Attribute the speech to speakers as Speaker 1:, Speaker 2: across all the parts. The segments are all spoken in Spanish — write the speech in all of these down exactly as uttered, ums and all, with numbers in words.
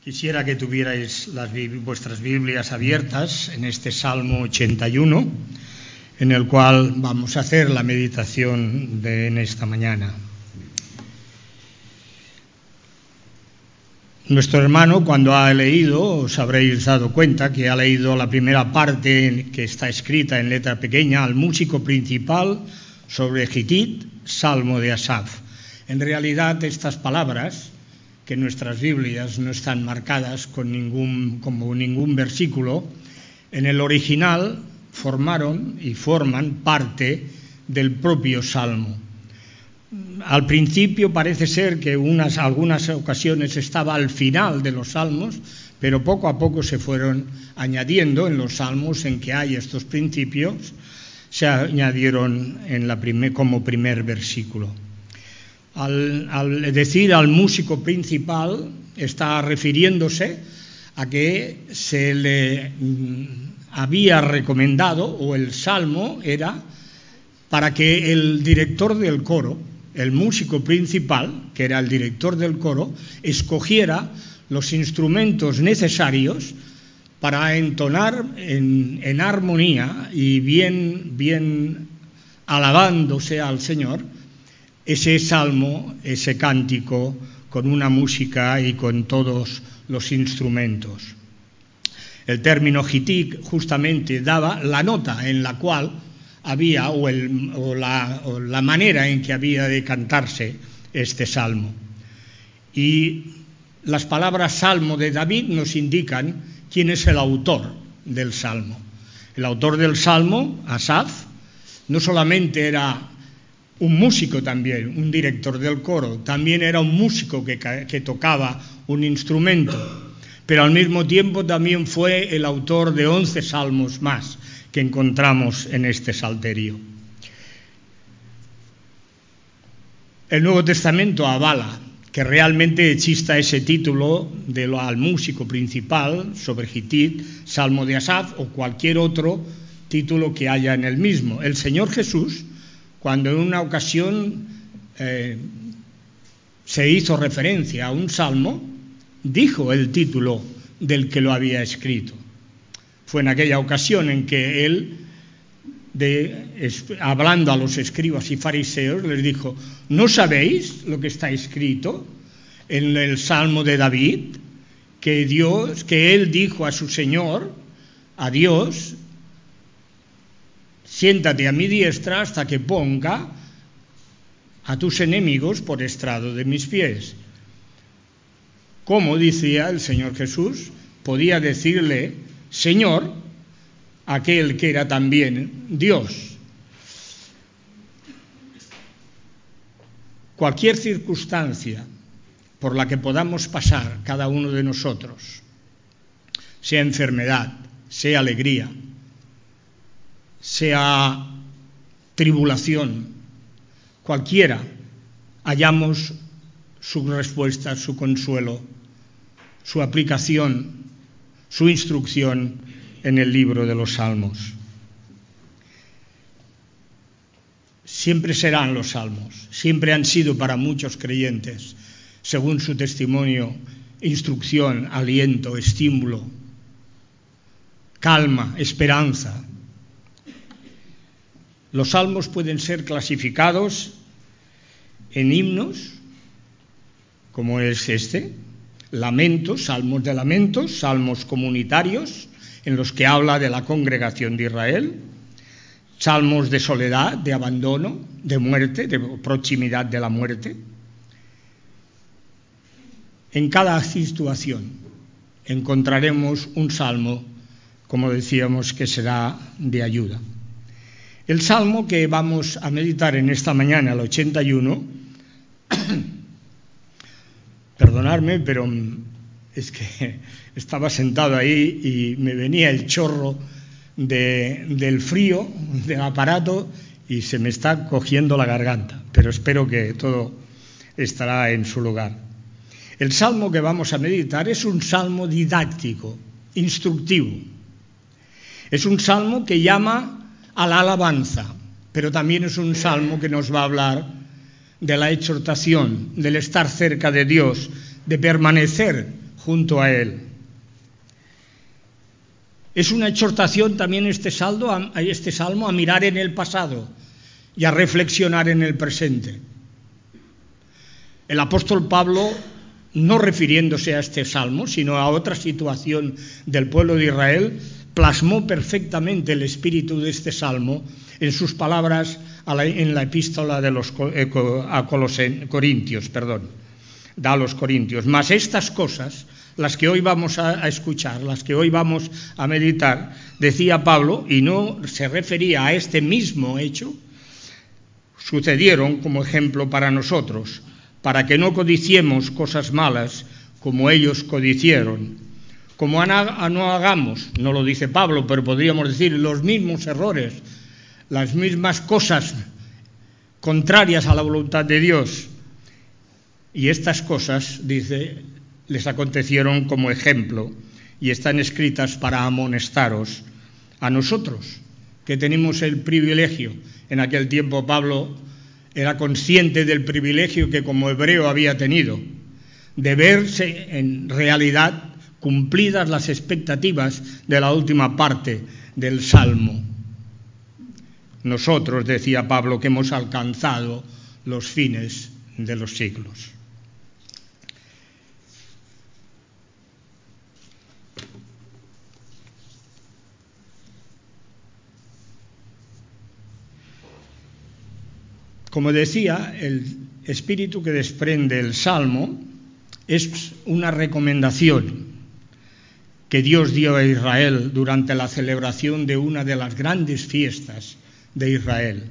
Speaker 1: Quisiera que tuvierais las, vuestras Biblias abiertas en este Salmo ochenta y uno, en el cual vamos a hacer la meditación de en esta mañana. Nuestro hermano, cuando ha leído, os habréis dado cuenta que ha leído la primera parte que está escrita en letra pequeña, al músico principal sobre Gitit, Salmo de Asaf. En realidad, estas palabras, que en nuestras Biblias no están marcadas con ningún, como ningún versículo, en el original formaron y forman parte del propio Salmo. Al principio parece ser que unas, algunas ocasiones estaba al final de los salmos, pero poco a poco se fueron añadiendo en los salmos en que hay estos principios, se añadieron en la primer, como primer versículo. Al, al decir al músico principal, está refiriéndose a que se le mm, había recomendado, o el salmo era para que el director del coro, el músico principal, que era el director del coro, escogiera los instrumentos necesarios para entonar en, en armonía y bien, bien alabándose al Señor, ese salmo, ese cántico, con una música y con todos los instrumentos. El término Gitit justamente daba la nota en la cual había, o, el, o, la, o la manera en que había de cantarse este salmo. Y las palabras Salmo de David nos indican quién es el autor del salmo. El autor del salmo, Asaf, no solamente era un músico también, un director del coro, también era un músico que, que tocaba un instrumento, pero al mismo tiempo también fue el autor de once salmos más que encontramos en este salterio. El Nuevo Testamento avala que realmente exista ese título de lo, al músico principal sobre Gitit, Salmo de Asaf o cualquier otro título que haya en el mismo. El Señor Jesús, cuando en una ocasión eh, se hizo referencia a un salmo, dijo el título del que lo había escrito. Fue en aquella ocasión en que él, de, es, hablando a los escribas y fariseos, les dijo: ¿no sabéis lo que está escrito en el Salmo de David? Que Dios, que él dijo a su Señor, a Dios: siéntate a mi diestra hasta que ponga a tus enemigos por estrado de mis pies. ¿Cómo, decía el Señor Jesús, podía decirle Señor aquel que era también Dios? Cualquier circunstancia por la que podamos pasar cada uno de nosotros, sea enfermedad, sea alegría, sea tribulación, cualquiera, hallamos su respuesta, su consuelo, su aplicación, su instrucción en el libro de los Salmos. Siempre serán los Salmos, siempre han sido para muchos creyentes, según su testimonio, instrucción, aliento, estímulo, calma, esperanza. Los salmos pueden ser clasificados en himnos, como es este, lamentos, salmos de lamentos, salmos comunitarios, en los que habla de la congregación de Israel, salmos de soledad, de abandono, de muerte, de proximidad de la muerte. En cada situación encontraremos un salmo, como decíamos, que será de ayuda. El salmo que vamos a meditar en esta mañana, el ochenta y uno, perdonadme, pero es que estaba sentado ahí y me venía el chorro de, del frío del aparato y se me está cogiendo la garganta, pero espero que todo estará en su lugar. El salmo que vamos a meditar es un salmo didáctico, instructivo. Es un salmo que llama a la alabanza, pero también es un salmo que nos va a hablar de la exhortación, del estar cerca de Dios, de permanecer junto a Él. Es una exhortación también este, saldo, a, este salmo a mirar en el pasado y a reflexionar en el presente. El apóstol Pablo, no refiriéndose a este salmo, sino a otra situación del pueblo de Israel, plasmó perfectamente el espíritu de este salmo en sus palabras a la, en la epístola de los a Colosen, Corintios, perdón, da a los Corintios. Mas estas cosas, las que hoy vamos a, a escuchar, las que hoy vamos a meditar, decía Pablo, y no se refería a este mismo hecho, sucedieron como ejemplo para nosotros, para que no codiciemos cosas malas como ellos codiciaron. Como no hagamos, no lo dice Pablo, pero podríamos decir los mismos errores, las mismas cosas contrarias a la voluntad de Dios. Y estas cosas, dice, les acontecieron como ejemplo y están escritas para amonestaros a nosotros, que tenemos el privilegio. En aquel tiempo Pablo era consciente del privilegio que como hebreo había tenido, de verse en realidad cumplidas las expectativas de la última parte del Salmo. Nosotros, decía Pablo, que hemos alcanzado los fines de los siglos. Como decía, el espíritu que desprende el Salmo es una recomendación que Dios dio a Israel durante la celebración de una de las grandes fiestas de Israel.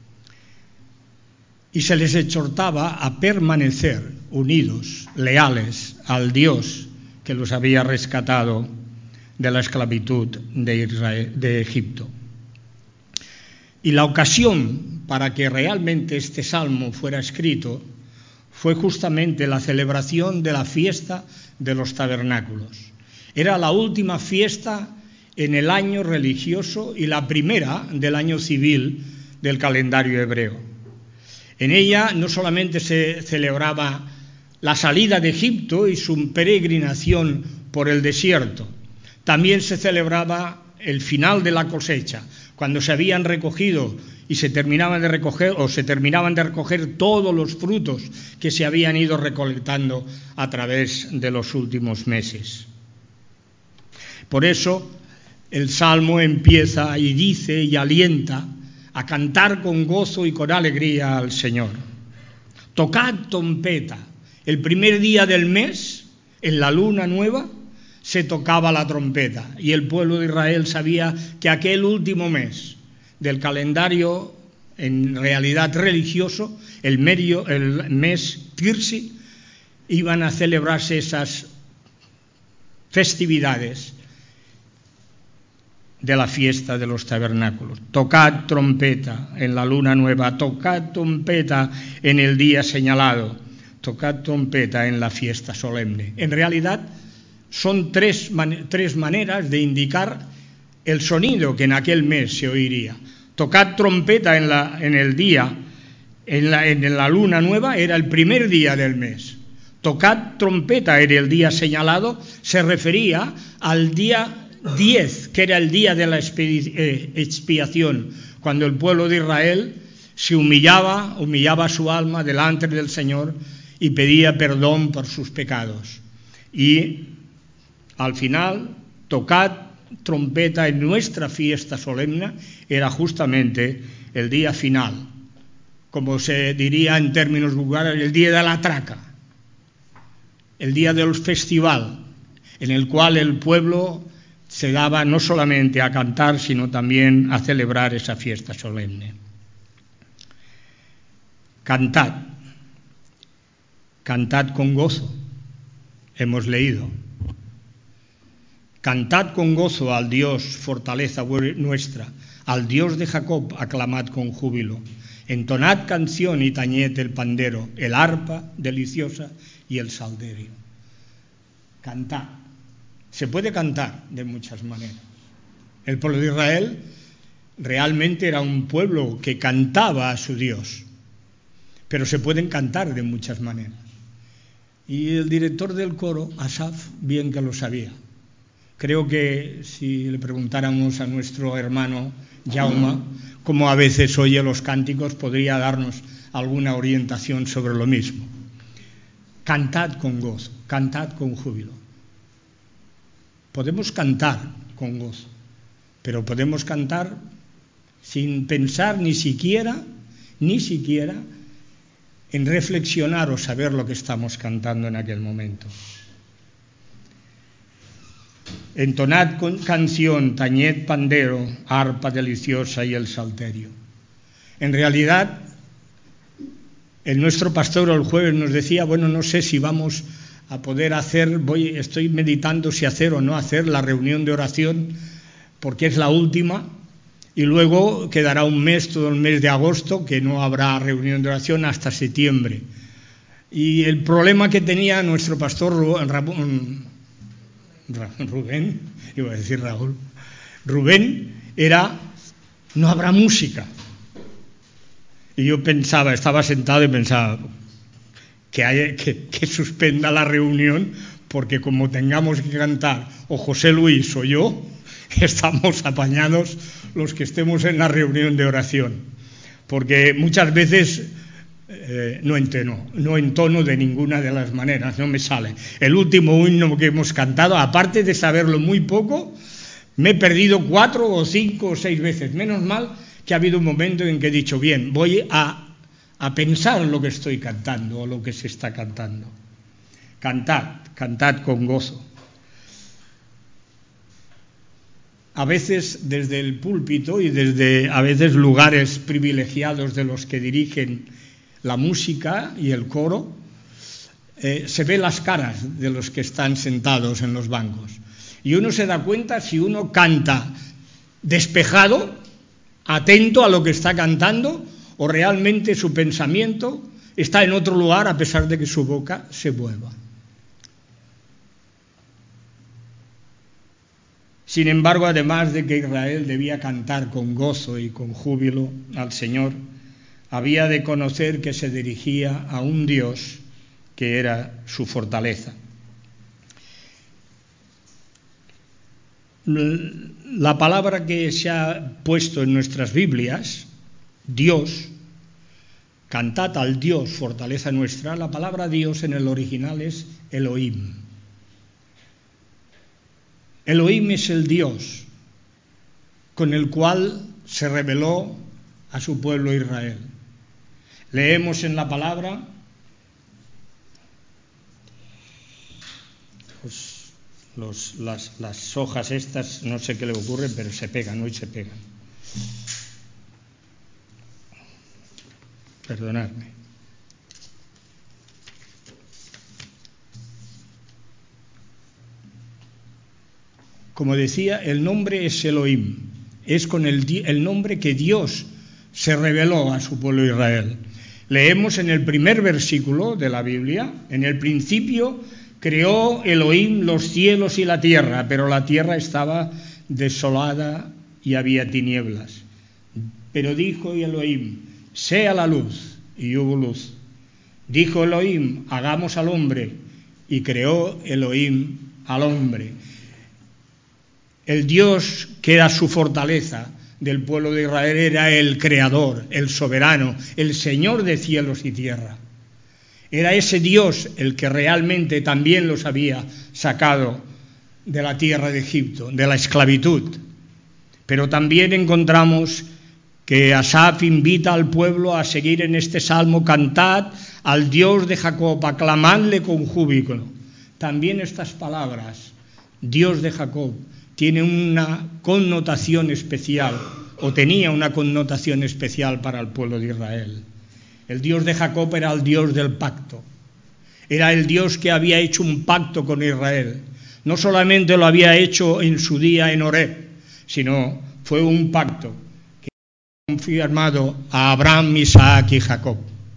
Speaker 1: Y se les exhortaba a permanecer unidos, leales al Dios que los había rescatado de la esclavitud de, Israel, de Egipto. Y la ocasión para que realmente este salmo fuera escrito fue justamente la celebración de la fiesta de los tabernáculos. Era la última fiesta en el año religioso y la primera del año civil del calendario hebreo. En ella no solamente se celebraba la salida de Egipto y su peregrinación por el desierto, también se celebraba el final de la cosecha, cuando se habían recogido y se terminaban de recoger o se terminaban de recoger todos los frutos que se habían ido recolectando a través de los últimos meses. Por eso el Salmo empieza y dice y alienta a cantar con gozo y con alegría al Señor. Tocad trompeta. El primer día del mes, en la luna nueva, se tocaba la trompeta y el pueblo de Israel sabía que aquel último mes del calendario, en realidad religioso, el, medio, el mes Tirsi, iban a celebrarse esas festividades de la fiesta de los tabernáculos. Tocad trompeta en la luna nueva, tocad trompeta en el día señalado, tocad trompeta en la fiesta solemne. En realidad son tres, man- tres maneras de indicar el sonido que en aquel mes se oiría. Tocad trompeta en, la, en el día, en la, en la luna nueva, era el primer día del mes. Tocad trompeta en el día señalado, se refería al día diez, que era el día de la expiación, cuando el pueblo de Israel se humillaba, humillaba su alma delante del Señor y pedía perdón por sus pecados. Y al final, tocad trompeta en nuestra fiesta solemne, era justamente el día final, como se diría en términos vulgares, el día de la traca, el día del festival, en el cual el pueblo se daba no solamente a cantar, sino también a celebrar esa fiesta solemne. Cantad, cantad con gozo, hemos leído. Cantad con gozo al Dios, fortaleza nuestra, al Dios de Jacob, aclamad con júbilo. Entonad canción y tañed el pandero, el arpa deliciosa y el salterio. Cantad. Se puede cantar de muchas maneras. El pueblo de Israel realmente era un pueblo que cantaba a su Dios, pero se pueden cantar de muchas maneras. Y el director del coro, Asaf, bien que lo sabía. Creo que si le preguntáramos a nuestro hermano Jaume cómo a veces oye los cánticos, podría darnos alguna orientación sobre lo mismo. Cantad con gozo, cantad con júbilo. Podemos cantar con gozo, pero podemos cantar sin pensar ni siquiera, ni siquiera en reflexionar o saber lo que estamos cantando en aquel momento. Entonad con canción, tañed pandero, arpa deliciosa y el salterio. En realidad, el nuestro pastor el jueves nos decía, bueno, no sé si vamos a poder hacer, voy, estoy meditando si hacer o no hacer la reunión de oración, porque es la última, y luego quedará un mes, todo el mes de agosto, que no habrá reunión de oración hasta septiembre. Y el problema que tenía nuestro pastor Rubén, iba a decir Raúl, Rubén, era, no habrá música. Y yo pensaba, estaba sentado y pensaba que, haya, que, que suspenda la reunión, porque como tengamos que cantar o José Luis o yo, estamos apañados los que estemos en la reunión de oración. Porque muchas veces eh, no entono, no entono de ninguna de las maneras, no me sale. El último himno que hemos cantado, aparte de saberlo muy poco, me he perdido cuatro o cinco o seis veces. Menos mal que ha habido un momento en que he dicho, bien, voy a, a pensar lo que estoy cantando o lo que se está cantando. Cantad, cantad con gozo. A veces desde el púlpito y desde a veces lugares privilegiados de los que dirigen la música y el coro, eh, se ve las caras de los que están sentados en los bancos. Y uno se da cuenta si uno canta despejado, atento a lo que está cantando, o realmente su pensamiento está en otro lugar a pesar de que su boca se mueva. Sin embargo, además de que Israel debía cantar con gozo y con júbilo al Señor, había de conocer que se dirigía a un Dios que era su fortaleza. La palabra que se ha puesto en nuestras Biblias, Dios, cantad al Dios, fortaleza nuestra, la palabra Dios en el original es Elohim. Elohim es el Dios con el cual se reveló a su pueblo Israel. Leemos en la palabra, pues, los, las, las hojas estas, no sé qué le ocurre, pero se pegan, hoy se pegan. Perdonadme. Como decía, el nombre es Elohim, es con el, el nombre que Dios se reveló a su pueblo Israel. Leemos en el primer versículo de la Biblia, en el principio creó Elohim los cielos y la tierra, pero la tierra estaba desolada y había tinieblas. Pero dijo Elohim, sea la luz, y hubo luz. Dijo Elohim, hagamos al hombre, y creó Elohim al hombre. El Dios que era su fortaleza del pueblo de Israel era el creador, el soberano, el Señor de cielos y tierra. Era ese Dios el que realmente también los había sacado de la tierra de Egipto, de la esclavitud. Pero también encontramos que Asaf invita al pueblo a seguir en este salmo, cantad al Dios de Jacob, aclamadle con júbilo. También estas palabras, Dios de Jacob, tiene una connotación especial, o tenía una connotación especial para el pueblo de Israel. El Dios de Jacob era el Dios del pacto. Era el Dios que había hecho un pacto con Israel. No solamente lo había hecho en su día en Horeb, sino fue un pacto que había confirmado a Abraham, Isaac y Jacob.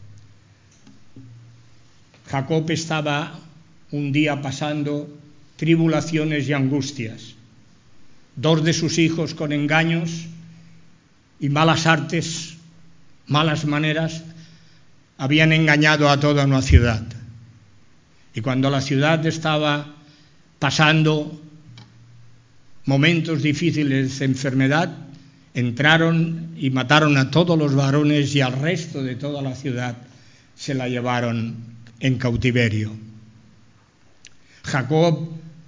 Speaker 1: Jacob estaba un día pasando tribulaciones y angustias. Dos de sus hijos con engaños y malas artes, malas maneras, habían engañado a toda una ciudad. Y cuando la ciudad estaba pasando momentos difíciles de enfermedad, entraron y mataron a todos los varones y al resto de toda la ciudad se la llevaron en cautiverio. Jacob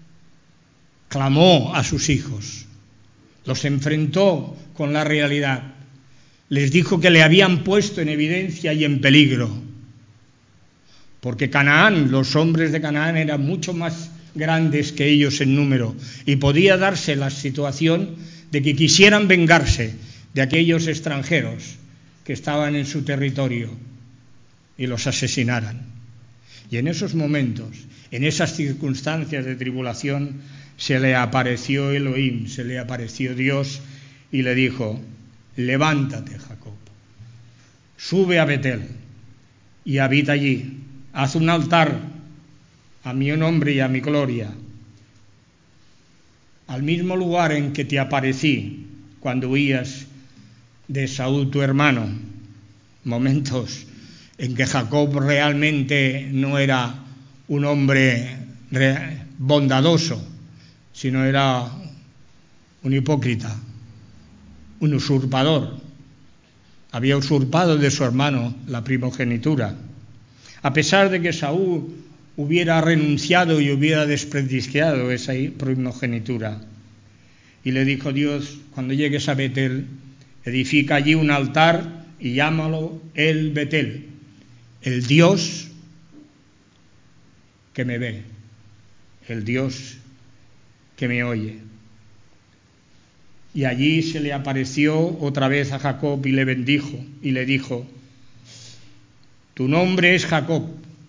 Speaker 1: clamó a sus hijos, los enfrentó con la realidad, les dijo que le habían puesto en evidencia y en peligro, porque Canaán, los hombres de Canaán eran mucho más grandes que ellos en número, y podía darse la situación de que quisieran vengarse de aquellos extranjeros que estaban en su territorio y los asesinaran. Y en esos momentos, en esas circunstancias de tribulación, se le apareció Elohim, se le apareció Dios y le dijo: levántate, Jacob, sube a Betel y habita allí, haz un altar a mi nombre y a mi gloria, al mismo lugar en que te aparecí cuando huías de Saúl tu hermano. Momentos en que Jacob realmente no era un hombre bondadoso, sino era un hipócrita, un usurpador. Había usurpado de su hermano la primogenitura. A pesar de que Saúl hubiera renunciado y hubiera despreciado esa primogenitura. Y le dijo Dios: cuando llegues a Betel, edifica allí un altar y llámalo el Betel, el Dios que me ve, el Dios que me oye. Y allí se le apareció otra vez a Jacob y le bendijo y le dijo: tu nombre es Jacob,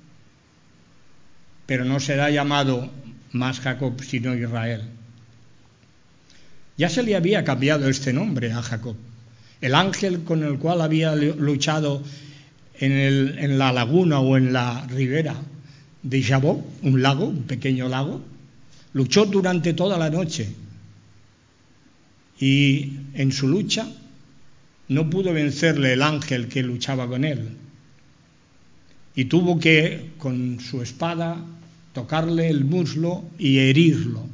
Speaker 1: pero no será llamado más Jacob sino Israel. Ya se le había cambiado este nombre a Jacob. El ángel con el cual había luchado en, el, en la laguna o en la ribera de Jabó, un lago, un pequeño lago, luchó durante toda la noche y en su lucha no pudo vencerle el ángel que luchaba con él y tuvo que con su espada tocarle el muslo y herirlo.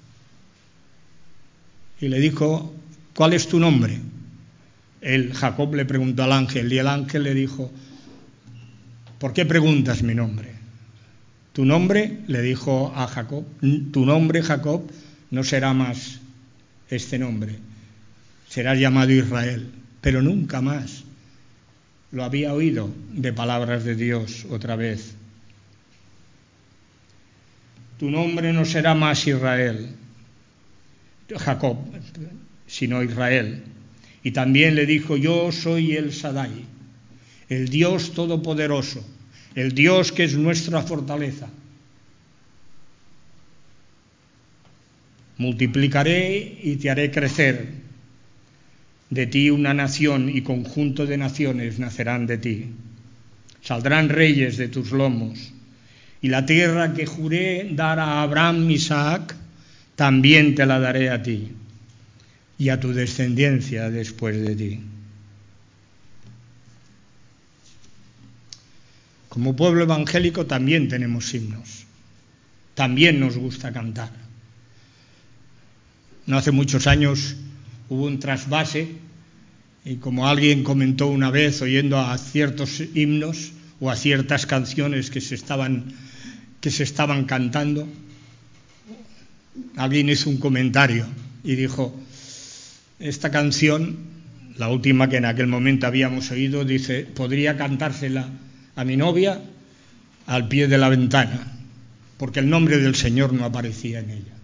Speaker 1: Y le dijo: ¿cuál es tu nombre? El Jacob le preguntó al ángel y el ángel le dijo: ¿por qué preguntas mi nombre? Tu nombre, le dijo a Jacob, tu nombre, Jacob, no será más este nombre, serás llamado Israel. Pero nunca más lo había oído de palabras de Dios otra vez. Tu nombre no será más Israel, Jacob, sino Israel. Y también le dijo: yo soy el Shaddai, el Dios todopoderoso, el Dios que es nuestra fortaleza. Multiplicaré y te haré crecer. De ti una nación y conjunto de naciones nacerán de ti. Saldrán reyes de tus lomos. Y la tierra que juré dar a Abraham y Isaac, también te la daré a ti y a tu descendencia después de ti. Como pueblo evangélico también tenemos himnos, también nos gusta cantar. No hace muchos años hubo un trasvase y, como alguien comentó una vez oyendo a ciertos himnos o a ciertas canciones que se estaban, que se estaban cantando, alguien hizo un comentario y dijo: esta canción, la última que en aquel momento habíamos oído, dice, podría cantársela a mi novia al pie de la ventana, porque el nombre del Señor no aparecía en ella.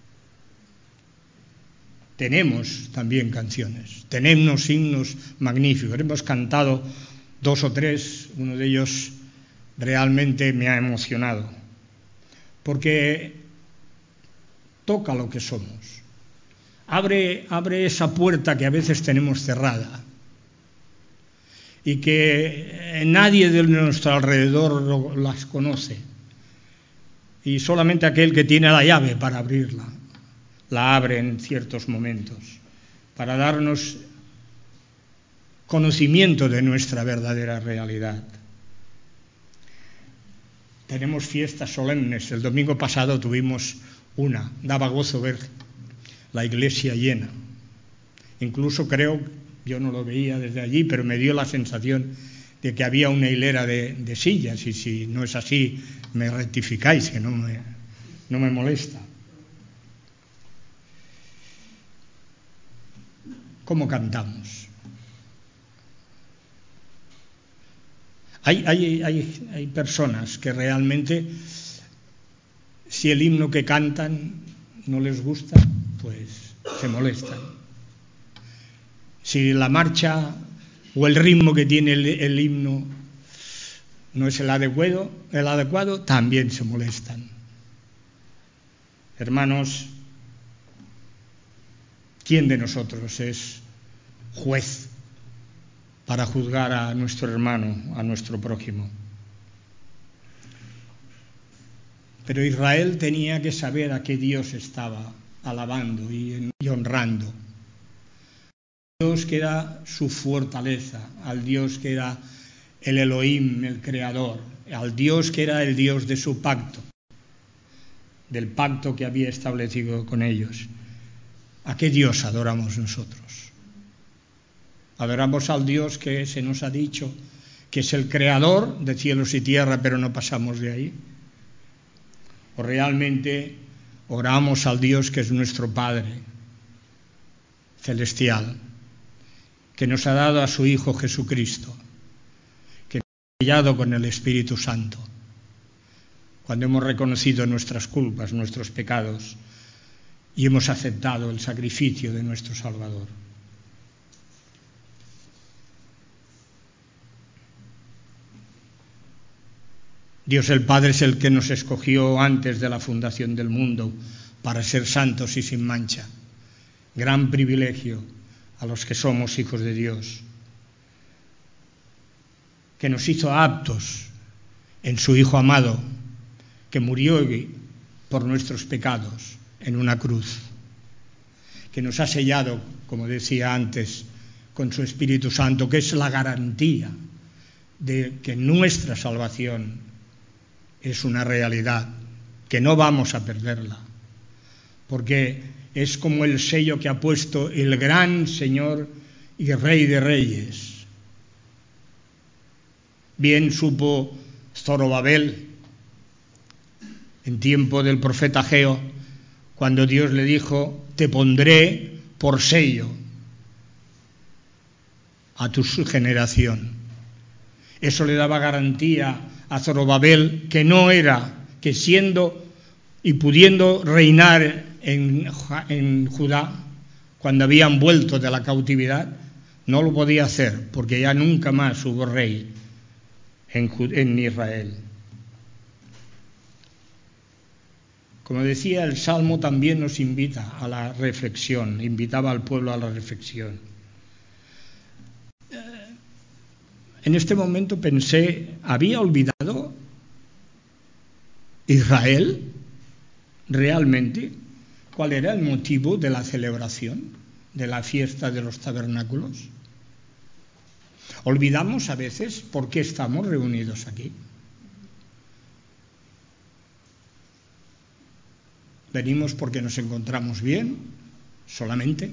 Speaker 1: Tenemos también canciones, tenemos himnos magníficos, hemos cantado dos o tres, uno de ellos realmente me ha emocionado, porque toca lo que somos, abre, abre esa puerta que a veces tenemos cerrada y que nadie de nuestro alrededor lo, las conoce, y solamente aquel que tiene la llave para abrirla la abre en ciertos momentos, para darnos conocimiento de nuestra verdadera realidad. tenemos fiestas solemnes. El domingo pasado tuvimos una. Daba gozo ver la iglesia llena. Incluso creo, yo no lo veía desde allí, pero me dio la sensación de que había una hilera de, de sillas, y si no es así, me rectificáis, que no me, no me molesta. ¿Cómo cantamos? Hay, hay, hay, hay personas que realmente, si el himno que cantan no les gusta, pues se molestan. Si la marcha o el ritmo que tiene el, el himno no es el adecuado, el adecuado, también se molestan. Hermanos, ¿quién de nosotros es juez para juzgar a nuestro hermano, a nuestro prójimo? Pero Israel tenía que saber a qué Dios estaba alabando y, y honrando. Dios que era su fortaleza, al Dios que era el Elohim, el Creador, al Dios que era el Dios de su pacto, del pacto que había establecido con ellos. ¿A qué Dios adoramos nosotros? Adoramos al Dios que se nos ha dicho que es el Creador de cielos y tierra, pero no pasamos de ahí. ¿O realmente oramos al Dios que es nuestro Padre celestial, que nos ha dado a su Hijo Jesucristo, que nos ha sellado con el Espíritu Santo, cuando hemos reconocido nuestras culpas, nuestros pecados, y hemos aceptado el sacrificio de nuestro Salvador? Dios el Padre es el que nos escogió antes de la fundación del mundo para ser santos y sin mancha. Gran privilegio a los que somos hijos de Dios, que nos hizo aptos en su Hijo amado, que murió por nuestros pecados en una cruz, que nos ha sellado, como decía antes, con su Espíritu Santo, que es la garantía de que nuestra salvación es una realidad, que no vamos a perderla, porque es como el sello que ha puesto el gran Señor y Rey de Reyes. Bien supo Zorobabel en tiempo del profeta Ageo, cuando Dios le dijo: te pondré por sello a tu generación. Eso le daba garantía a Zorobabel que no era, que siendo y pudiendo reinar en, en Judá, cuando habían vuelto de la cautividad, no lo podía hacer, porque ya nunca más hubo rey en, en Israel. Como decía, el Salmo también nos invita a la reflexión, invitaba al pueblo a la reflexión. En este momento pensé, ¿había olvidado Israel realmente cuál era el motivo de la celebración de la fiesta de los tabernáculos? ¿Olvidamos a veces por qué estamos reunidos aquí? ¿Venimos porque nos encontramos bien solamente?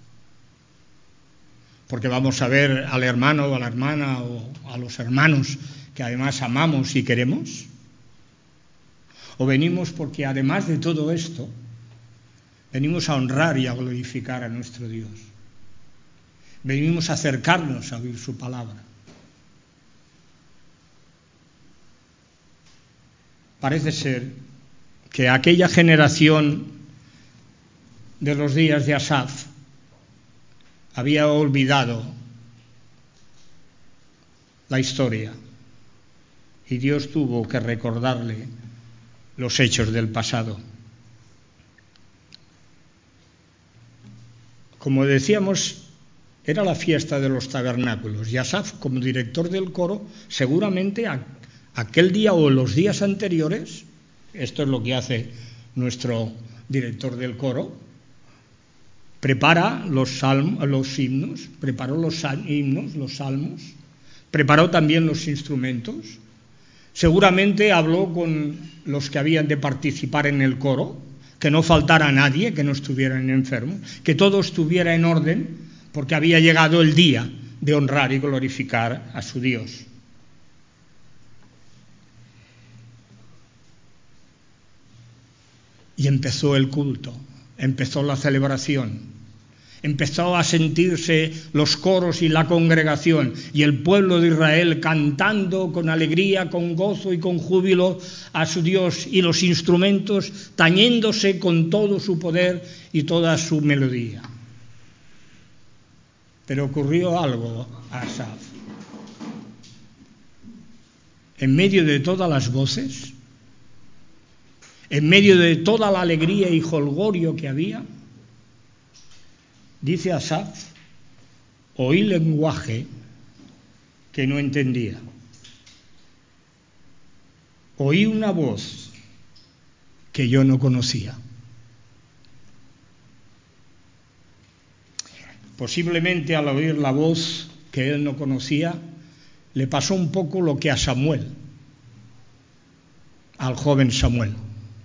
Speaker 1: ¿Porque vamos a ver al hermano o a la hermana o a los hermanos que además amamos y queremos? ¿O venimos porque además de todo esto venimos a honrar y a glorificar a nuestro Dios? Venimos a acercarnos a oír su palabra. Parece ser que aquella generación de los días de Asaf había olvidado la historia y Dios tuvo que recordarle los hechos del pasado. Como decíamos, era la fiesta de los tabernáculos y Asaf, como director del coro, seguramente a, aquel día o los días anteriores, esto es lo que hace nuestro director del coro, prepara los, salm, los himnos, preparó los himnos, los salmos, preparó también los instrumentos, Seguramente habló con los que habían de participar en el coro, que no faltara nadie, que no estuvieran enfermos, que todo estuviera en orden, porque había llegado el día de honrar y glorificar a su Dios. Y empezó el culto, empezó la celebración. Empezó a sentirse los coros y la congregación y el pueblo de Israel cantando con alegría, con gozo y con júbilo a su Dios, y los instrumentos tañéndose con todo su poder y toda su melodía. Pero ocurrió algo a Asaf. En medio de todas las voces, en medio de toda la alegría y jolgorio que había, dice Asaf, oí lenguaje que no entendía. Oí una voz que yo no conocía. Posiblemente al oír la voz que él no conocía, le pasó un poco lo que a Samuel, al joven Samuel.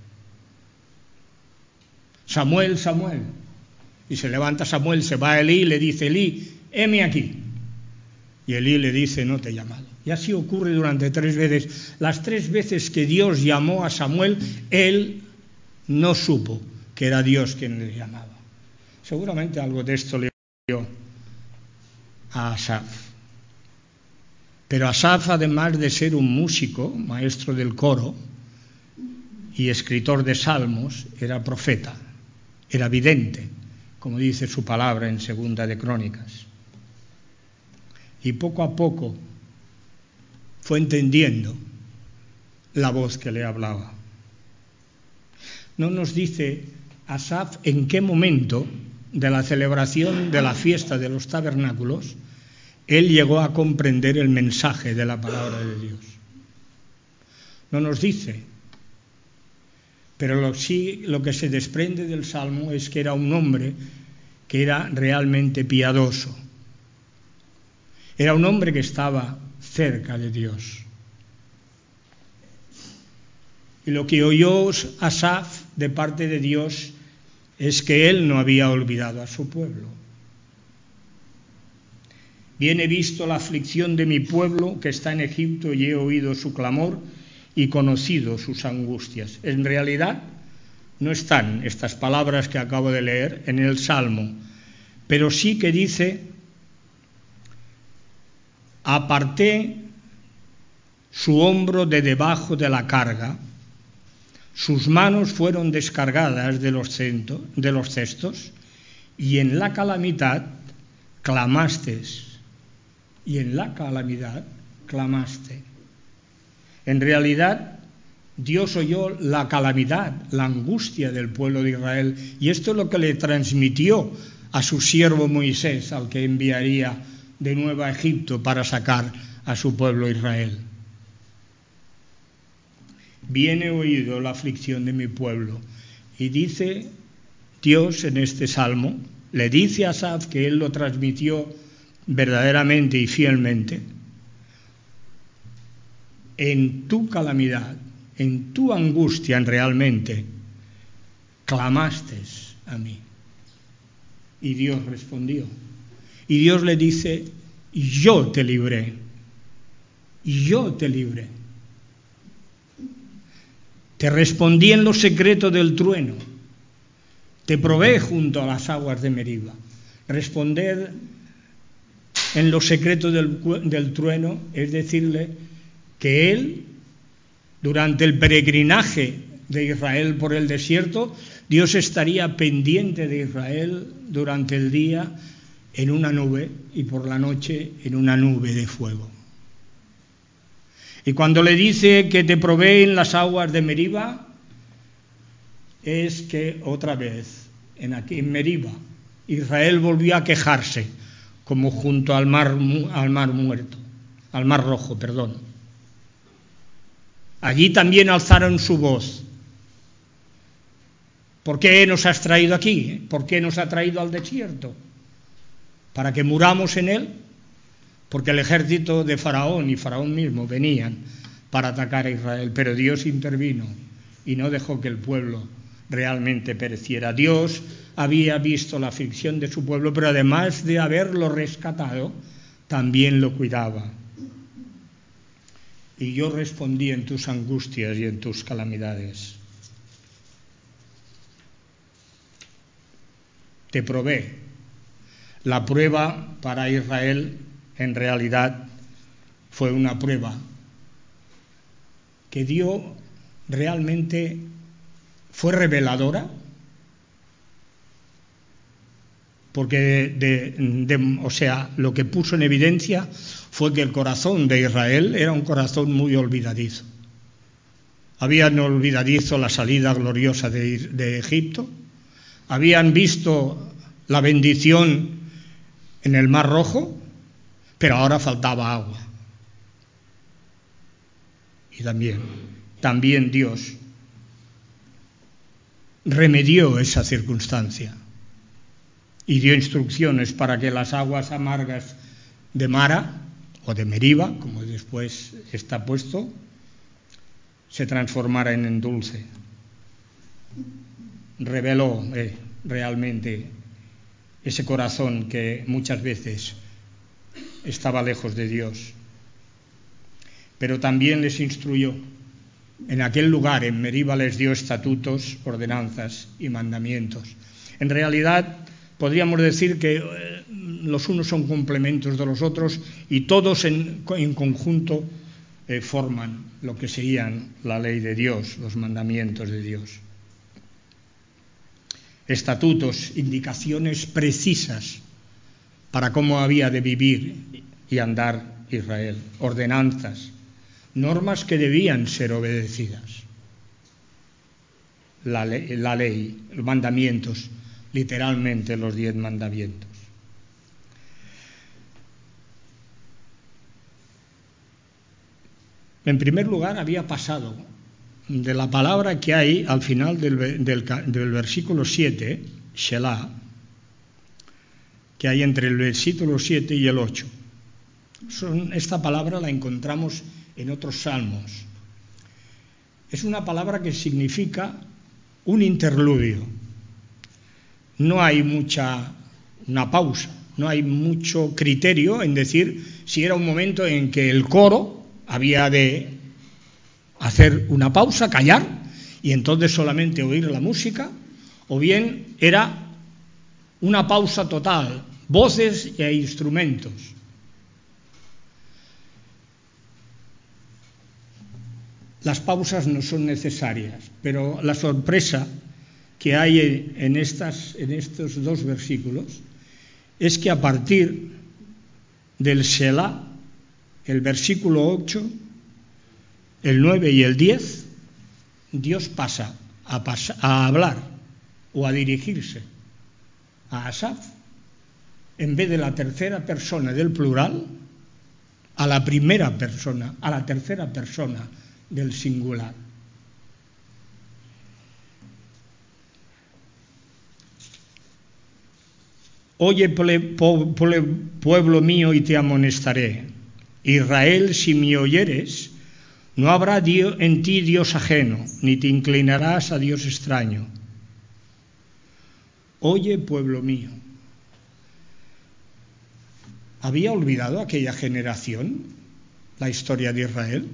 Speaker 1: Samuel, Samuel. Y se levanta Samuel, se va a Elí y le dice, Elí, heme aquí. Y Elí le dice, no te he llamado. Y así ocurre durante tres veces. Las tres veces que Dios llamó a Samuel, él no supo que era Dios quien le llamaba. Seguramente algo de esto le dio a Asaf. Pero Asaf, además de ser un músico, maestro del coro y escritor de salmos, era profeta, era vidente, como dice su palabra en Segunda de Crónicas. Y poco a poco fue entendiendo la voz que le hablaba. No nos dice Asaf en qué momento de la celebración de la fiesta de los tabernáculos él llegó a comprender el mensaje de la palabra de Dios. No nos dice, pero lo, sí, lo que se desprende del Salmo es que era un hombre que era realmente piadoso. Era un hombre que estaba cerca de Dios. Y lo que oyó Asaf de parte de Dios es que él no había olvidado a su pueblo. Bien he visto la aflicción de mi pueblo que está en Egipto y he oído su clamor y conocido sus angustias. En realidad no están estas palabras que acabo de leer en el Salmo, pero sí que dice, aparté su hombro de debajo de la carga, sus manos fueron descargadas de los, centos, de los cestos, y en la calamidad clamaste, y en la calamidad clamaste. En realidad, Dios oyó la calamidad, la angustia del pueblo de Israel, y esto es lo que le transmitió a su siervo Moisés, al que enviaría de nuevo a Egipto para sacar a su pueblo Israel. Bien he oído la aflicción de mi pueblo. Y dice Dios en este salmo, le dice a Asaf que él lo transmitió verdaderamente y fielmente. En tu calamidad, en tu angustia realmente, clamaste a mí. Y Dios respondió. Y Dios le dice, yo te libré, yo te libré. Te respondí en lo secreto del trueno, te probé junto a las aguas de Meriba. Responder en lo secreto del, del trueno es decirle que él, durante el peregrinaje de Israel por el desierto, Dios estaría pendiente de Israel durante el día en una nube y por la noche en una nube de fuego. Y cuando le dice que te probé en las aguas de Meriba, es que otra vez, en, aquí, en Meriba, Israel volvió a quejarse, como junto al mar, al mar muerto, al mar rojo, perdón. Allí también alzaron su voz. ¿Por qué nos has traído aquí? ¿Por qué nos ha traído al desierto? ¿Para que muramos en él? Porque el ejército de Faraón y Faraón mismo venían para atacar a Israel, pero Dios intervino y no dejó que el pueblo realmente pereciera. Dios había visto la aflicción de su pueblo, pero además de haberlo rescatado, también lo cuidaba. Y yo respondí en tus angustias y en tus calamidades. Te probé. La prueba para Israel en realidad fue una prueba que dio realmente, fue reveladora, porque de, de, o sea, lo que puso en evidencia fue que el corazón de Israel era un corazón muy olvidadizo. Habían olvidadizo la salida gloriosa de, de Egipto, habían visto la bendición en el Mar Rojo, pero ahora faltaba agua. Y también, también Dios remedió esa circunstancia y dio instrucciones para que las aguas amargas de Mara, o de Meriba, como después está puesto, se transformaran en dulce. Reveló eh, realmente ese corazón que muchas veces estaba lejos de Dios. Pero también les instruyó. En aquel lugar, en Meriba, les dio estatutos, ordenanzas y mandamientos. En realidad, podríamos decir que eh, los unos son complementos de los otros y todos en, en conjunto eh, forman lo que serían la ley de Dios, los mandamientos de Dios. Estatutos, indicaciones precisas para cómo había de vivir y andar Israel. Ordenanzas, normas que debían ser obedecidas. La ley, la ley, los mandamientos, literalmente los diez mandamientos. En primer lugar, había pasado de la palabra que hay al final del, del, del versículo siete, Shelah, que hay entre el versículo siete y el ocho. Son, esta palabra la encontramos en otros salmos. Es una palabra que significa un interludio. No hay mucha, una pausa, no hay mucho criterio en decir si era un momento en que el coro había de hacer una pausa, callar, y entonces solamente oír la música, o bien era una pausa total, voces e instrumentos. Las pausas no son necesarias, pero la sorpresa que hay en, estas, en estos dos versículos es que a partir del Shelah, el versículo ocho, el nueve y el diez, Dios pasa a, pas- a hablar o a dirigirse a Asaf, en vez de la tercera persona del plural, a la primera persona, a la tercera persona del singular. Oye, pueblo mío, y te amonestaré. Israel, si me oyeres, no habrá en ti Dios ajeno, ni te inclinarás a Dios extraño. Oye, pueblo mío. ¿Había olvidado aquella generación la historia de Israel?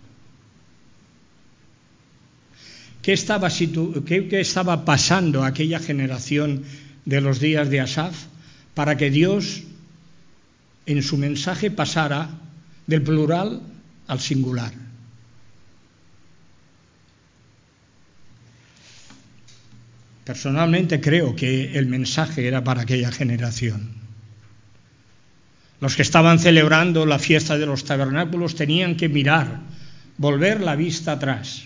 Speaker 1: ¿Qué estaba, situ- qué, qué estaba pasando a aquella generación de los días de Asaf para que Dios en su mensaje pasara del plural al singular? Personalmente creo que el mensaje era para aquella generación. Los que estaban celebrando la fiesta de los tabernáculos tenían que mirar, volver la vista atrás,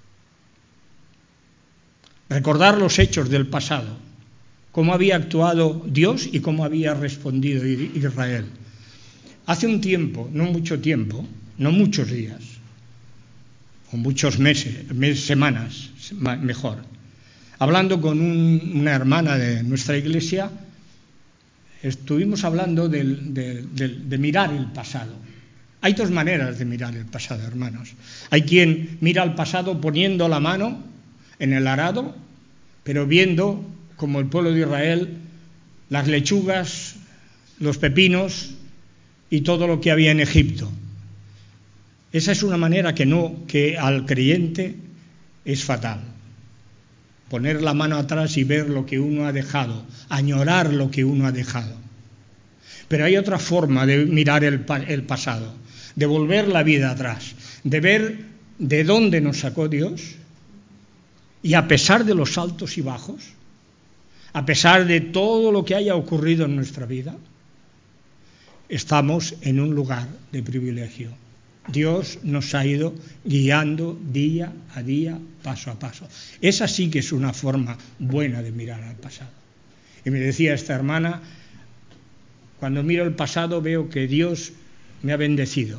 Speaker 1: recordar los hechos del pasado, cómo había actuado Dios y cómo había respondido Israel. Hace un tiempo, no mucho tiempo, no muchos días, o muchos meses, meses semanas, mejor, hablando con un, una hermana de nuestra iglesia, estuvimos hablando de, de, de, de mirar el pasado. Hay dos maneras de mirar el pasado, hermanos. Hay quien mira al pasado poniendo la mano en el arado, pero viendo, como el pueblo de Israel, las lechugas, los pepinos y todo lo que había en Egipto. Esa es una manera que no, que al creyente es fatal. Poner la mano atrás y ver lo que uno ha dejado, añorar lo que uno ha dejado. Pero hay otra forma de mirar el, el pasado, de volver la vida atrás, de ver de dónde nos sacó Dios, y a pesar de los altos y bajos, a pesar de todo lo que haya ocurrido en nuestra vida, estamos en un lugar de privilegio. Dios nos ha ido guiando día a día, paso a paso. Esa sí que es una forma buena de mirar al pasado. Y me decía esta hermana, cuando miro el pasado veo que Dios me ha bendecido,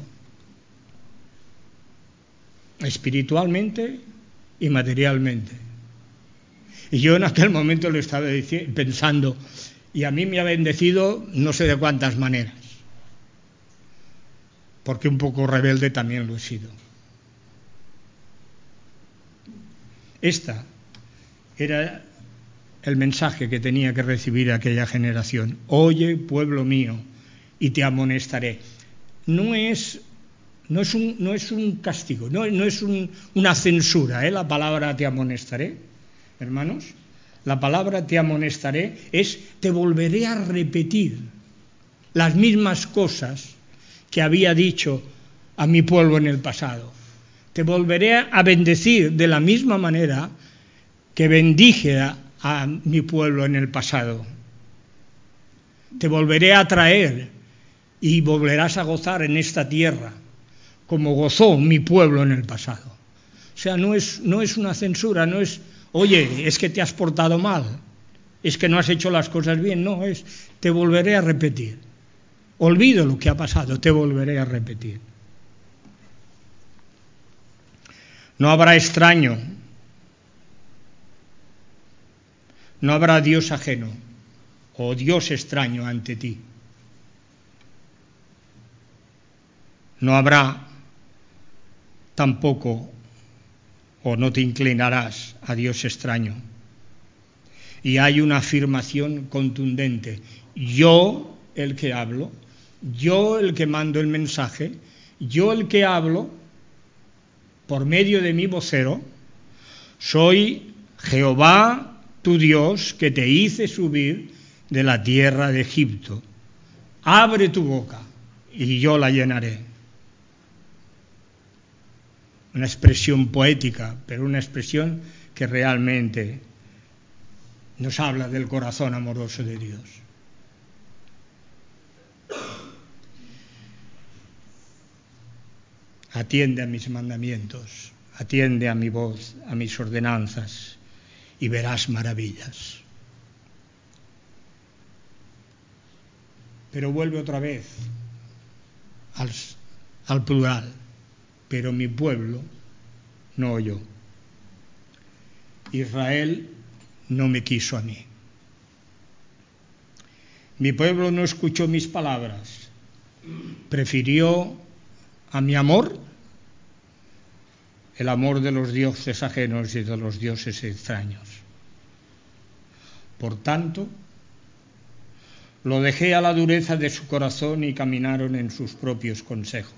Speaker 1: espiritualmente y materialmente. Y yo en aquel momento lo estaba pensando, y a mí me ha bendecido no sé de cuántas maneras, porque un poco rebelde también lo he sido. Esta era el mensaje que tenía que recibir aquella generación. Oye, pueblo mío, y te amonestaré. No es, no es, un, no es un castigo, no, no es un, una censura, ¿eh? La palabra te amonestaré, hermanos. La palabra te amonestaré es te volveré a repetir las mismas cosas que había dicho a mi pueblo en el pasado. Te volveré a bendecir de la misma manera que bendije a, a mi pueblo en el pasado. Te volveré a traer y volverás a gozar en esta tierra como gozó mi pueblo en el pasado. O sea, no es, no es una censura, no es, oye, es que te has portado mal, es que no has hecho las cosas bien, no, es, te volveré a repetir. Olvido lo que ha pasado, te volveré a repetir. No habrá extraño, no habrá Dios ajeno o Dios extraño ante ti. No habrá tampoco o no te inclinarás a Dios extraño. Y hay una afirmación contundente. Yo el que hablo, yo el que mando el mensaje, yo el que hablo por medio de mi vocero, soy Jehová tu Dios que te hice subir de la tierra de Egipto. Abre tu boca y yo la llenaré. Una expresión poética, pero una expresión que realmente nos habla del corazón amoroso de Dios. Atiende a mis mandamientos, atiende a mi voz, a mis ordenanzas, y verás maravillas. Pero vuelve otra vez al, al plural. Pero mi pueblo no oyó. Israel no me quiso a mí. Mi pueblo no escuchó mis palabras. Prefirió a mi amor el amor de los dioses ajenos y de los dioses extraños. Por tanto, lo dejé a la dureza de su corazón y caminaron en sus propios consejos.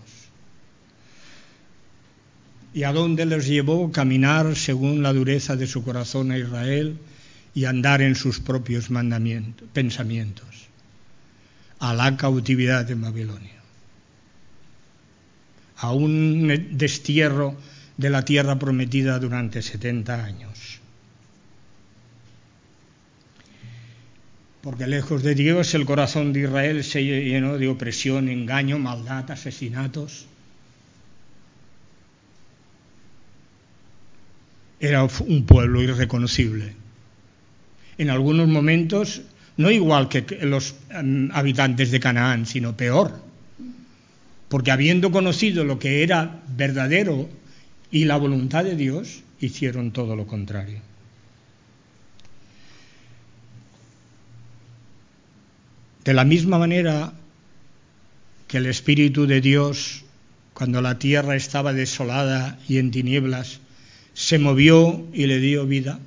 Speaker 1: ¿Y a dónde les llevó? Caminar según la dureza de su corazón a Israel y andar en sus propios mandamientos, pensamientos, a la cautividad en Babilonia, a un destierro de la tierra prometida durante setenta años. Porque lejos de Dios el corazón de Israel se llenó de opresión, engaño, maldad, asesinatos. Era un pueblo irreconocible. En algunos momentos, no igual que los habitantes de Canaán, sino peor. Porque habiendo conocido lo que era verdadero y la voluntad de Dios, hicieron todo lo contrario. De la misma manera que el Espíritu de Dios cuando la tierra estaba desolada y en tinieblas, se movió y le dio vida.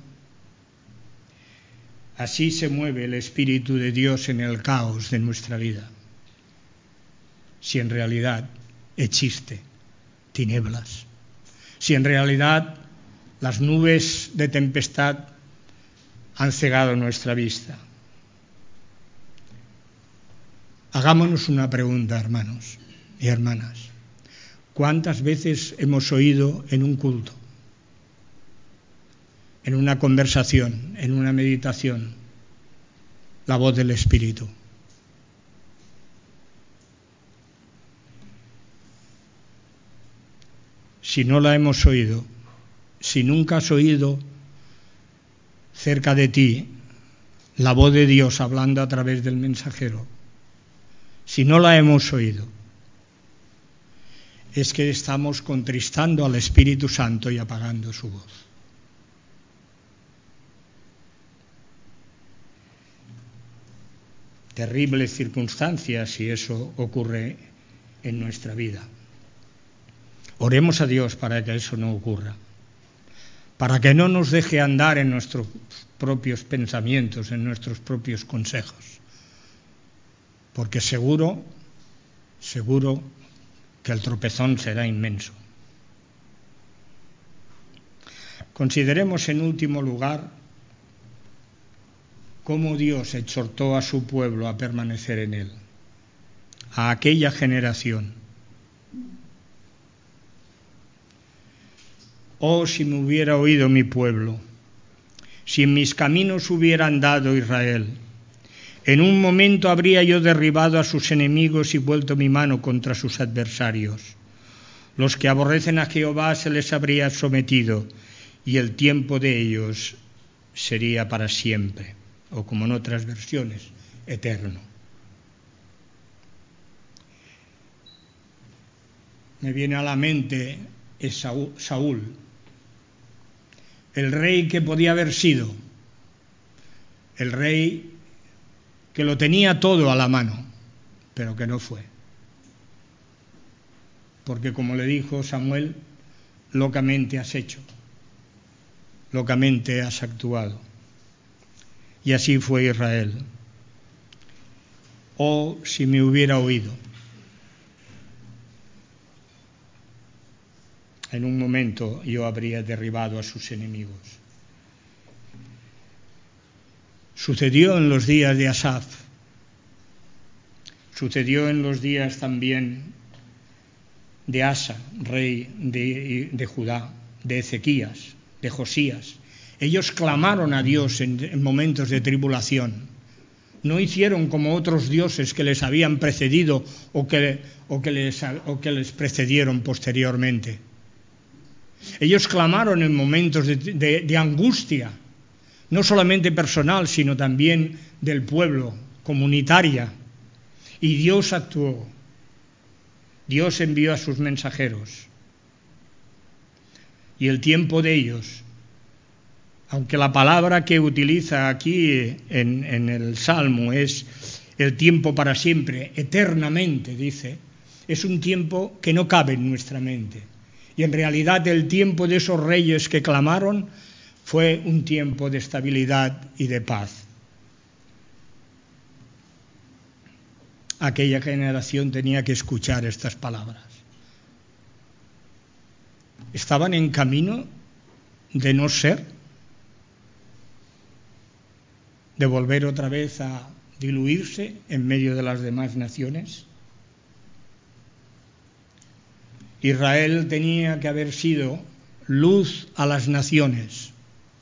Speaker 1: Así se mueve el Espíritu de Dios en el caos de nuestra vida. Si en realidad existe tinieblas, si en realidad las nubes de tempestad han cegado nuestra vista. Hagámonos una pregunta, hermanos y hermanas. ¿Cuántas veces hemos oído en un culto, en una conversación, en una meditación, la voz del Espíritu? Si no la hemos oído, si nunca has oído cerca de ti la voz de Dios hablando a través del mensajero, si no la hemos oído, es que estamos contristando al Espíritu Santo y apagando su voz. Terribles circunstancias si eso ocurre en nuestra vida. Oremos a Dios para que eso no ocurra, para que no nos deje andar en nuestros propios pensamientos, en nuestros propios consejos, porque seguro, seguro que el tropezón será inmenso. Consideremos en último lugar cómo Dios exhortó a su pueblo a permanecer en él, a aquella generación. Oh, si me hubiera oído mi pueblo, si en mis caminos hubiera andado Israel, en un momento habría yo derribado a sus enemigos y vuelto mi mano contra sus adversarios. Los que aborrecen a Jehová se les habría sometido, y el tiempo de ellos sería para siempre, o como en otras versiones, eterno. Me viene a la mente Saúl, el rey que podía haber sido, el rey que lo tenía todo a la mano, pero que no fue. Porque como le dijo Samuel, locamente has hecho, locamente has actuado. Y así fue Israel. Oh, si me hubiera oído. En un momento yo habría derribado a sus enemigos. Sucedió en los días de Asaf, sucedió en los días también de Asa, rey de, de Judá, de Ezequías, de Josías. Ellos clamaron a Dios en, en momentos de tribulación. No hicieron como otros dioses que les habían precedido o que, o que, les, o que les precedieron posteriormente. Ellos clamaron en momentos de, de, de angustia, no solamente personal, sino también del pueblo, comunitaria. Y Dios actuó. Dios envió a sus mensajeros. Y el tiempo de ellos, aunque la palabra que utiliza aquí en, en el Salmo es el tiempo para siempre, eternamente, dice, es un tiempo que no cabe en nuestra mente. Y en realidad el tiempo de esos reyes que clamaron fue un tiempo de estabilidad y de paz. Aquella generación tenía que escuchar estas palabras. Estaban en camino de no ser, de volver otra vez a diluirse en medio de las demás naciones. Israel tenía que haber sido luz a las naciones,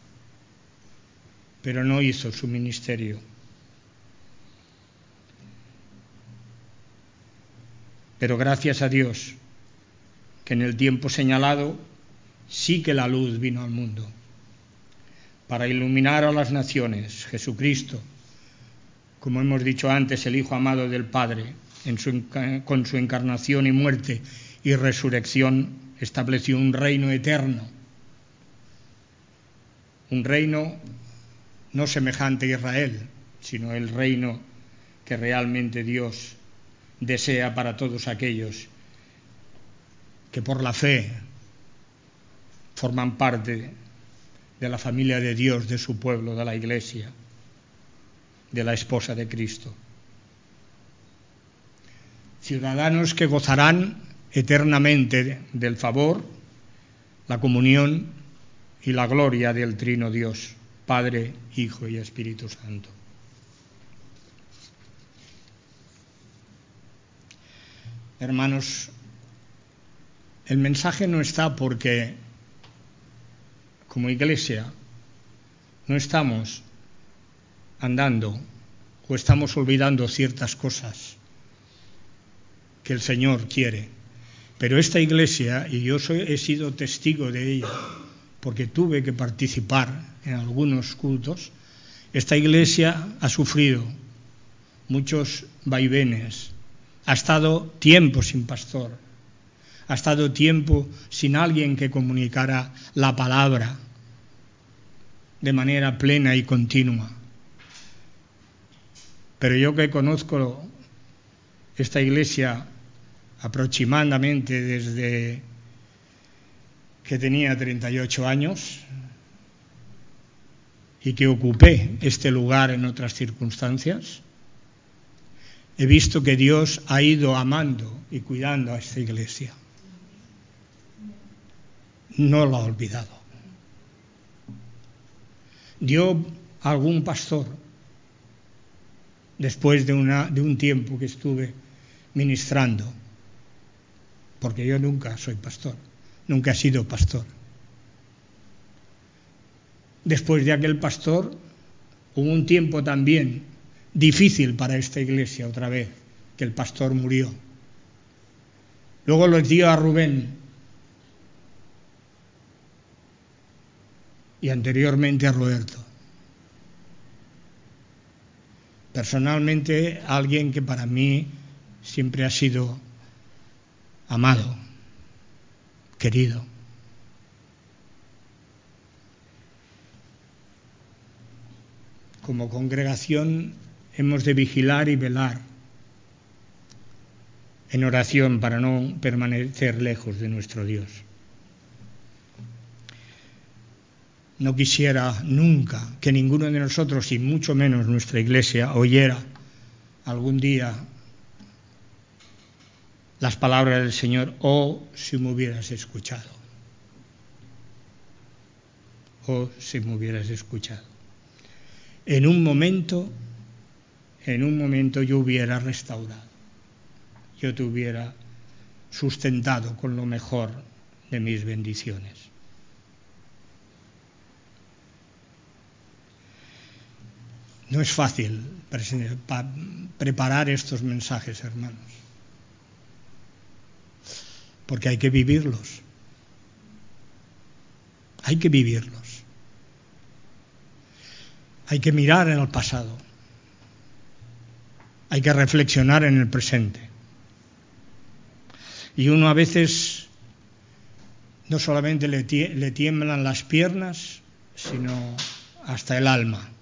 Speaker 1: pero no hizo su ministerio. Pero gracias a Dios, que en el tiempo señalado sí que la luz vino al mundo, para iluminar a las naciones. Jesucristo, como hemos dicho antes, el Hijo amado del Padre, en su, con su encarnación y muerte y resurrección, estableció un reino eterno, un reino no semejante a Israel, sino el reino que realmente Dios desea para todos aquellos que por la fe forman parte de la familia de Dios, de su pueblo, de la Iglesia, de la esposa de Cristo. Ciudadanos que gozarán eternamente del favor, la comunión y la gloria del Trino Dios, Padre, Hijo y Espíritu Santo. Hermanos, el mensaje no está porque, como Iglesia, no estamos andando o estamos olvidando ciertas cosas que el Señor quiere. Pero esta Iglesia, y yo soy, he sido testigo de ella, porque tuve que participar en algunos cultos, esta Iglesia ha sufrido muchos vaivenes, ha estado tiempo sin pastor, ha estado tiempo sin alguien que comunicara la palabra de manera plena y continua. Pero yo que conozco esta Iglesia aproximadamente desde que tenía treinta y ocho años y que ocupé este lugar en otras circunstancias, he visto que Dios ha ido amando y cuidando a esta Iglesia. No la ha olvidado. Dio a algún pastor, después de, una, de un tiempo que estuve ministrando, porque yo nunca soy pastor, nunca he sido pastor. Después de aquel pastor, hubo un tiempo también difícil para esta Iglesia otra vez, que el pastor murió. Luego los dio a Rubén y anteriormente a Roberto. Personalmente, alguien que para mí siempre ha sido amado, querido. Como congregación hemos de vigilar y velar en oración para no permanecer lejos de nuestro Dios. No quisiera nunca que ninguno de nosotros, y mucho menos nuestra Iglesia, oyera algún día las palabras del Señor: oh, si me hubieras escuchado. Oh, si me hubieras escuchado. En un momento, en un momento yo hubiera restaurado, yo te hubiera sustentado con lo mejor de mis bendiciones. No es fácil preparar estos mensajes, hermanos, porque hay que vivirlos. Hay que vivirlos. Hay que mirar en el pasado. Hay que reflexionar en el presente. Y uno a veces no solamente le, tie- le tiemblan las piernas, sino hasta el alma.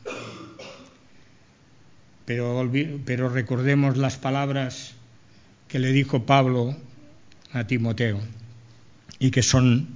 Speaker 1: Pero, olvi- pero recordemos las palabras que le dijo Pablo a Timoteo y que son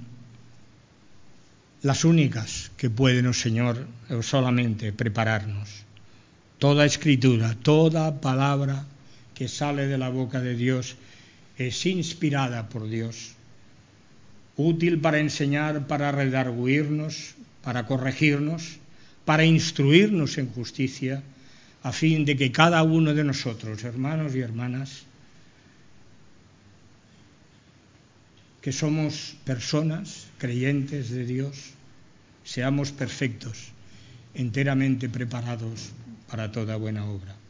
Speaker 1: las únicas que pueden, oh Señor, solamente prepararnos. Toda escritura, toda palabra que sale de la boca de Dios es inspirada por Dios, útil para enseñar, para redarguirnos, para corregirnos, para instruirnos en justicia, a fin de que cada uno de nosotros, hermanos y hermanas, que somos personas creyentes de Dios, seamos perfectos, enteramente preparados para toda buena obra.